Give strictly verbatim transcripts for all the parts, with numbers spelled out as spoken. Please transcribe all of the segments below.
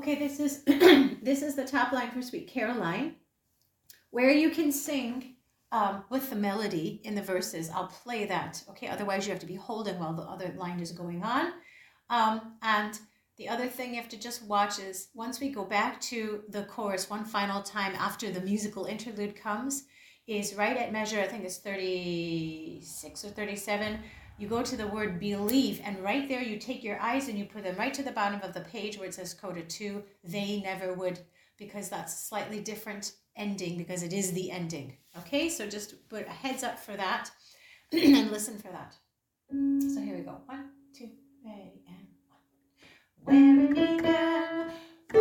Okay, this is this is the top line for Sweet Caroline, where you can sing um, with the melody in the verses. I'll play that, okay? Otherwise, you have to be holding while the other line is going on. Um, and the other thing you have to just watch is once we go back to the chorus one final time after the musical interlude comes, is right at measure, I think it's thirty-six or thirty-seven, you go to the word believe, and right there you take your eyes and you put them right to the bottom of the page where it says coda two, they never would, because that's a slightly different ending because it is the ending. Okay, so just put a heads up for that and listen for that. So here we go. One, two, ready, and one. Where it began,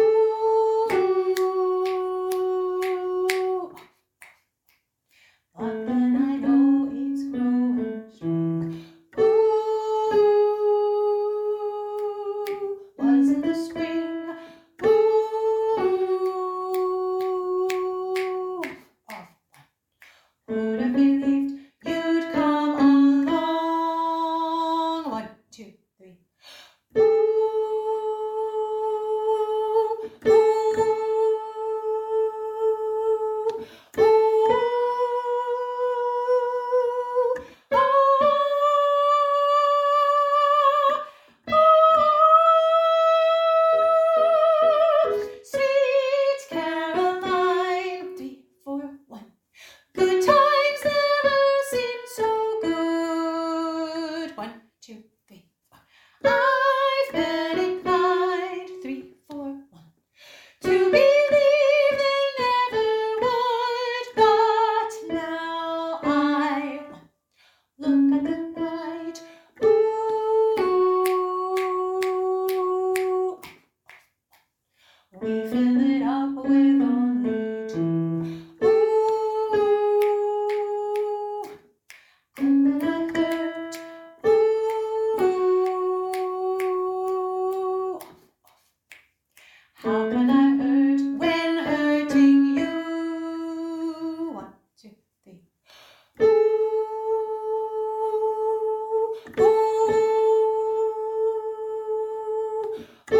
ooh, but then I know it's growing strong. Ooh, was in the spring. Ooh, off. Who'd have believed you'd come along? One, two, three. Ooh, ooh, ooh, ooh, ooh. Sweet Caroline, three, four, one. Good times never seem so good. One, two, three, four. I've been inclined, three, four, one, to believe they never would, but now I look at the night. Ooh, we fill it up with only two. Ooh, and then I hurt. Ooh, how can I hurt when hurting you? One, two, three. Ooh, ooh, ooh, ooh.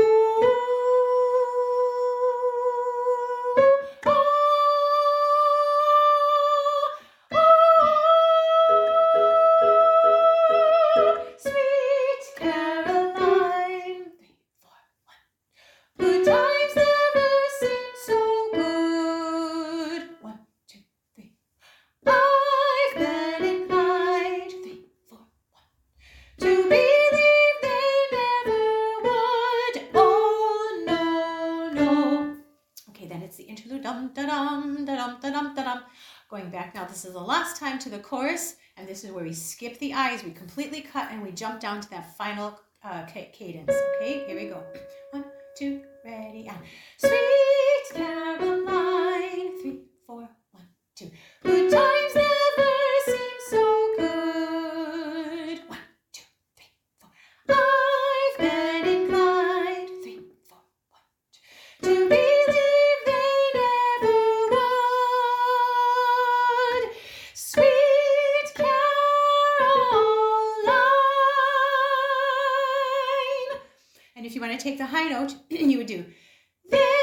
Sweet Caroline, three, four, one. Good times never seem so good. One, two, three. I've been inclined, three, four, one, to believe they never would. Oh no, no. Okay, then it's the interlude. Dum da dum da dum da dum da dum. Going back now, this is the last time to the chorus, and this is where we skip the I's, we completely cut, and we jump down to that final uh, cadence. Okay, here we go. One, two, ready, and Sweet Caroline, three, four, one, two. Good times never seem so good. One, two, three, four. I've been inclined, three, four, one, two, to believe they never would. Sweet Caroline. And if you want to take the high note, you would do they